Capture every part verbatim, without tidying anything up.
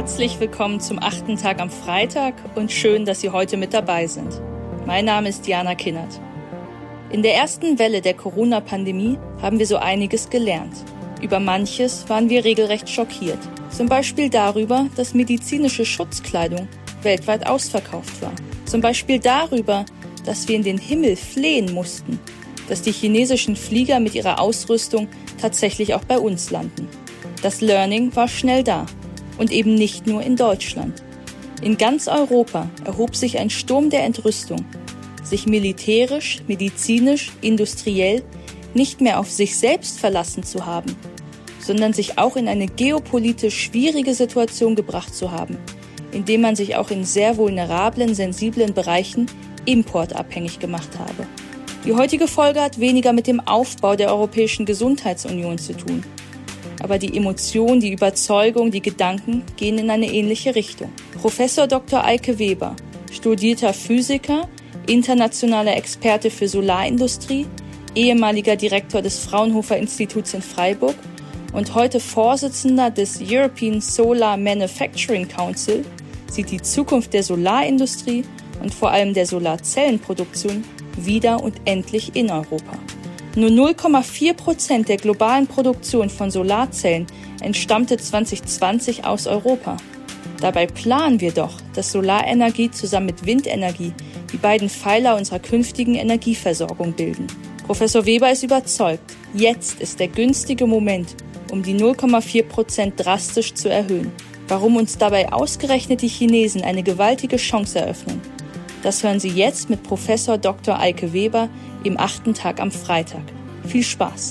Herzlich willkommen zum achten Tag am Freitag und schön, dass Sie heute mit dabei sind. Mein Name ist Diana Kinnert. In der ersten Welle der Corona-Pandemie haben wir so einiges gelernt. Über manches waren wir regelrecht schockiert. Zum Beispiel darüber, dass medizinische Schutzkleidung weltweit ausverkauft war. Zum Beispiel darüber, dass wir in den Himmel flehen mussten, dass die chinesischen Flieger mit ihrer Ausrüstung tatsächlich auch bei uns landen. Das Learning war schnell da. Und eben nicht nur in Deutschland. In ganz Europa erhob sich ein Sturm der Entrüstung, sich militärisch, medizinisch, industriell nicht mehr auf sich selbst verlassen zu haben, sondern sich auch in eine geopolitisch schwierige Situation gebracht zu haben, indem man sich auch in sehr vulnerablen, sensiblen Bereichen importabhängig gemacht habe. Die heutige Folge hat weniger mit dem Aufbau der Europäischen Gesundheitsunion zu tun. Aber die Emotion, die Überzeugung, die Gedanken gehen in eine ähnliche Richtung. Professor Doktor Eike Weber, studierter Physiker, internationaler Experte für Solarindustrie, ehemaliger Direktor des Fraunhofer Instituts in Freiburg und heute Vorsitzender des European Solar Manufacturing Council, sieht die Zukunft der Solarindustrie und vor allem der Solarzellenproduktion wieder und endlich in Europa. Nur null Komma vier Prozent der globalen Produktion von Solarzellen entstammte zwanzig zwanzig aus Europa. Dabei planen wir doch, dass Solarenergie zusammen mit Windenergie die beiden Pfeiler unserer künftigen Energieversorgung bilden. Professor Weber ist überzeugt, jetzt ist der günstige Moment, um die null Komma vier Prozent drastisch zu erhöhen. Warum uns dabei ausgerechnet die Chinesen eine gewaltige Chance eröffnen, das hören Sie jetzt mit Professor Doktor Eike Weber im achten Tag am Freitag. Viel Spaß!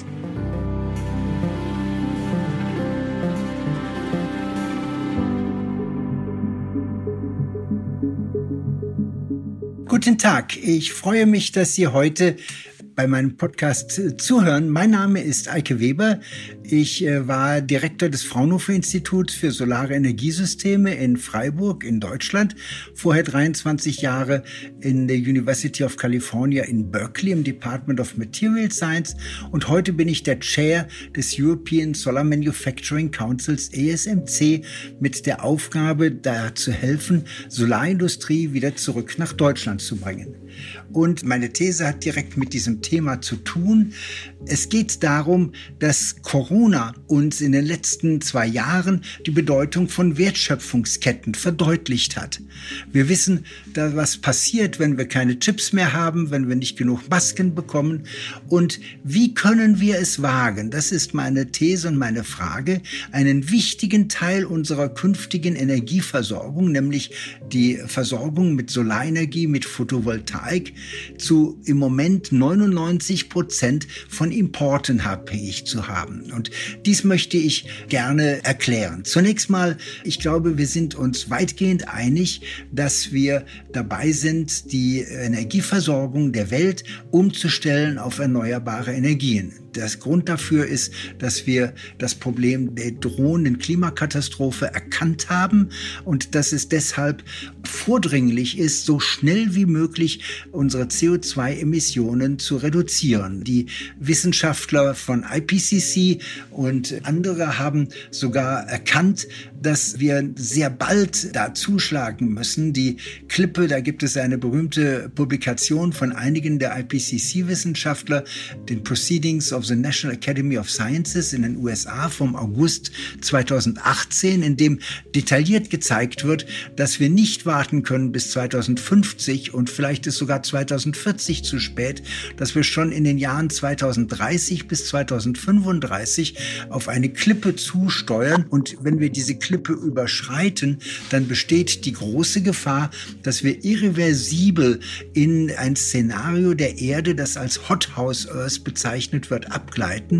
Guten Tag, ich freue mich, dass Sie heute bei meinem Podcast zuhören. Mein Name ist Eike Weber. Ich äh, war Direktor des Fraunhofer Instituts für Solare Energiesysteme in Freiburg in Deutschland. Vorher dreiundzwanzig Jahre in der University of California in Berkeley im Department of Material Science. Und heute bin ich der Chair des European Solar Manufacturing Councils E S M C mit der Aufgabe, da zu helfen, Solarindustrie wieder zurück nach Deutschland zu bringen. Und meine These hat direkt mit diesem Thema zu tun. Es geht darum, dass Corona uns in den letzten zwei Jahren die Bedeutung von Wertschöpfungsketten verdeutlicht hat. Wir wissen, da was passiert, wenn wir keine Chips mehr haben, wenn wir nicht genug Masken bekommen. Und wie können wir es wagen? Das ist meine These und meine Frage, einen wichtigen Teil unserer künftigen Energieversorgung, nämlich die Versorgung mit Solarenergie, mit Photovoltaik, zu im Moment neunundneunzig Prozent von Importen abhängig zu haben. Und dies möchte ich gerne erklären. Zunächst mal, ich glaube, wir sind uns weitgehend einig, dass wir dabei sind, die Energieversorgung der Welt umzustellen auf erneuerbare Energien. Das Grund dafür ist, dass wir das Problem der drohenden Klimakatastrophe erkannt haben und dass es deshalb vordringlich ist, so schnell wie möglich unsere C O zwei Emissionen zu reduzieren. Die Wissenschaftler von I P C C und andere haben sogar erkannt, dass wir sehr bald da zuschlagen müssen. Die Klippe, da gibt es eine berühmte Publikation von einigen der I P C C-Wissenschaftler, den Proceedings of the National Academy of Sciences in den U S A vom August zweitausendachtzehn, in dem detailliert gezeigt wird, dass wir nicht warten können bis zweitausendfünfzig und vielleicht ist sogar zweitausendvierzig zu spät, dass wir schon in den Jahren zweitausenddreißig bis zweitausendfünfunddreißig auf eine Klippe zusteuern. Und wenn wir diese Klippe überschreiten, dann besteht die große Gefahr, dass wir irreversibel in ein Szenario der Erde, das als Hothouse Earth bezeichnet wird, abgleiten.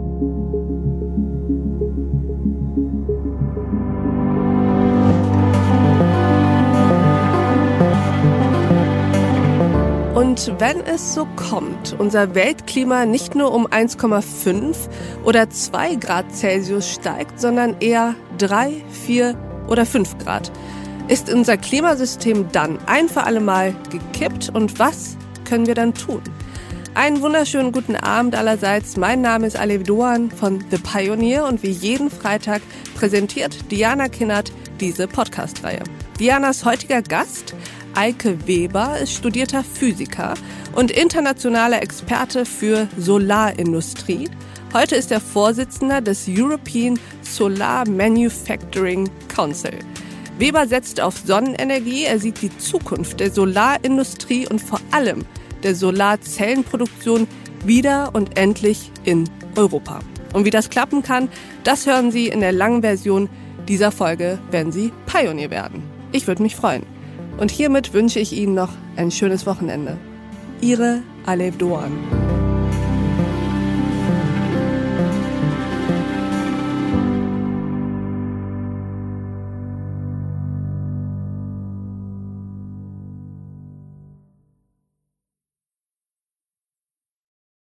Und wenn es so kommt, unser Weltklima nicht nur um eins Komma fünf oder zwei Grad Celsius steigt, sondern eher drei, vier oder fünf Grad, ist unser Klimasystem dann ein für alle Mal gekippt und was können wir dann tun? Einen wunderschönen guten Abend allerseits. Mein Name ist Alev Doan von The Pioneer und wie jeden Freitag präsentiert Diana Kinnert diese Podcast-Reihe. Dianas heutiger Gast, Eike Weber, ist studierter Physiker und internationaler Experte für Solarindustrie. Heute ist er Vorsitzender des European Solar Manufacturing Council. Weber setzt auf Sonnenenergie, er sieht die Zukunft der Solarindustrie und vor allem der Solarzellenproduktion wieder und endlich in Europa. Und wie das klappen kann, das hören Sie in der langen Version dieser Folge, wenn Sie Pionier werden. Ich würde mich freuen. Und hiermit wünsche ich Ihnen noch ein schönes Wochenende. Ihre Alev Doğan.